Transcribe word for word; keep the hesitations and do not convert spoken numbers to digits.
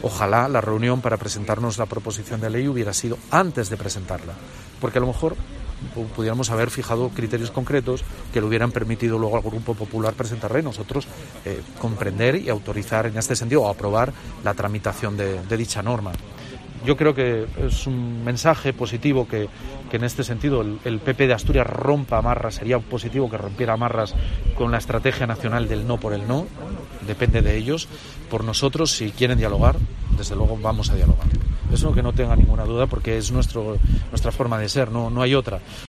ojalá la reunión para presentarnos la proposición de ley hubiera sido antes de presentarla, porque a lo mejor pudiéramos haber fijado criterios concretos que le hubieran permitido luego al Grupo Popular presentarla y nosotros eh, comprender y autorizar en este sentido o aprobar la tramitación de, de dicha norma. Yo creo que es un mensaje positivo que, que en este sentido el, el P P de Asturias rompa amarras, sería positivo que rompiera amarras con la estrategia nacional del no por el no, depende de ellos. Por nosotros, si quieren dialogar, desde luego vamos a dialogar. Eso que no tenga ninguna duda porque es nuestro, nuestra forma de ser, no, no hay otra.